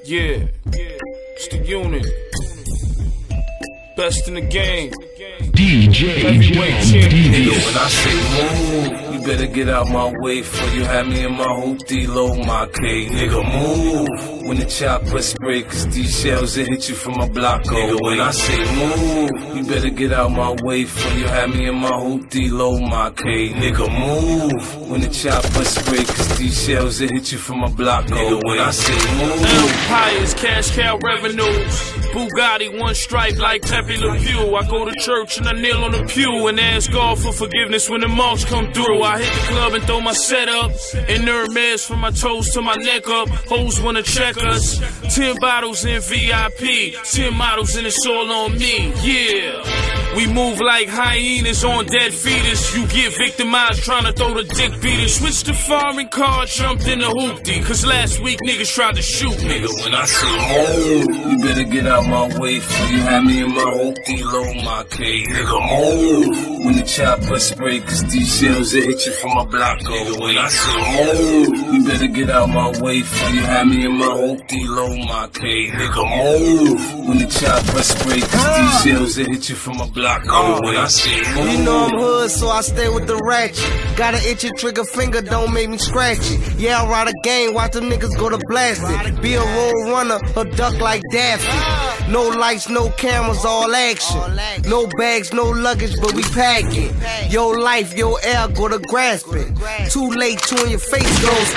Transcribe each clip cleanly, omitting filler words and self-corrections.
Yeah, it's the unit. Best in the game. DJ Heavyweight champion. Yo, when I say move, you better get out my way before you have me in my hoopty low, my K. Nigga, move. When the chopper spray, cause these shells will hit you from a block away. Nigga, when I say move, you better get out my way before you have me in my hoopty low, my K. Nigga, move. When the chopper spray, cause these shells will hit you from a block away. Nigga, when I say move. Empires, cash cow revenues. Bugatti, one stripe like Pepe Le Pew. I go to church and I kneel on the pew and ask God for forgiveness when the marks come through. I hit the club and throw my set up. And Hermes from my toes to my neck up. Hoes wanna check us. 10 bottles in VIP, 10 models and it's all on me. Yeah. We move like hyenas on dead fetus. You get victimized trying to throw the dick beater. Switch to foreign car, jumped in the hoopty. Cause last week niggas tried to shoot me. Nigga, when I say move, you better get out my way before you have me in my hoopty low, my K. Nigga, move. When the chopper spray, cause these shells will hit you from a block. Nigga, when I say move, you better get out my way before you have me in my hoopty low, my K. Nigga, move. When the chopper spray, cause these shells will hit you from a block. When I say move. You know I'm hood, so I stay with the ratchet. Got an itchy trigger finger, don't make me scratch it. Yeah, I ride a game, watch them niggas go to blast it. Be a road runner, or duck like Daffy. No lights, no cameras, all action. No bags, no luggage, but we pack it. Your life, your air, go to grasp it. Too late, two in your face goes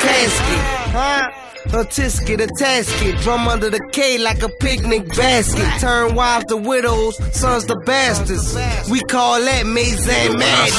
casket. A tisket, a tasket, drum under the K like a picnic basket. Turn wives to widows, sons to bastards. We call that Maison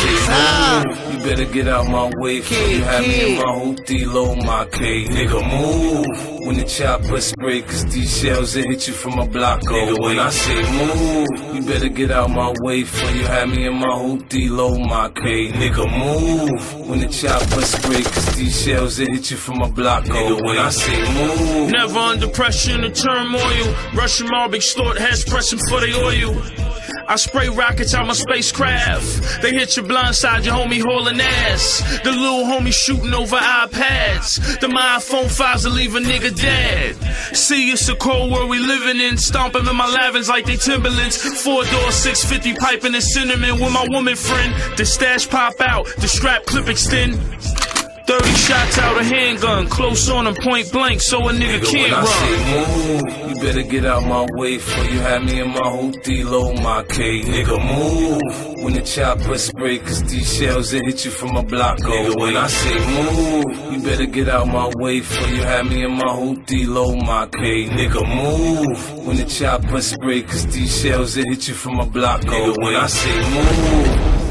Madness. You better get out my way before you have me in my hoopty low, my K. Nigga, move. When the chopper spray, cause these shells will hit you from a block. Nigga, when I say move, you better get out my way before you have me in my hoopty low, my K. Nigga, move. When the chopper spray, cause these shells will hit you from a block. Nigga, when I say move. Never under pressure or turmoil. Russian mob extort heads pressing for the oil. I spray rockets out my spacecraft. They hit your blind side, your homie hauling ass. The little homie shooting over iPads. The my iPhone 5s will leave a nigga dead. See, it's a cold world we living in. Stomping in my lavins like they Timberlands. 4-door, 650 piping and cinnamon with my woman friend. The stash pop out, the strap clip extend. 30 shots out a handgun, close on him, point blank, so a nigga can't run. When I say move, you better get out my way before you have me in my hoopty low, my K. Nigga, move. When the chopper spray, cause these shells will hit you from a block. Nigga, when I say move, you better get out my way before you have me in my hoopty low, my K. Nigga, move. When the chopper spray, cause these shells will hit you from a block. Nigga, when I say move.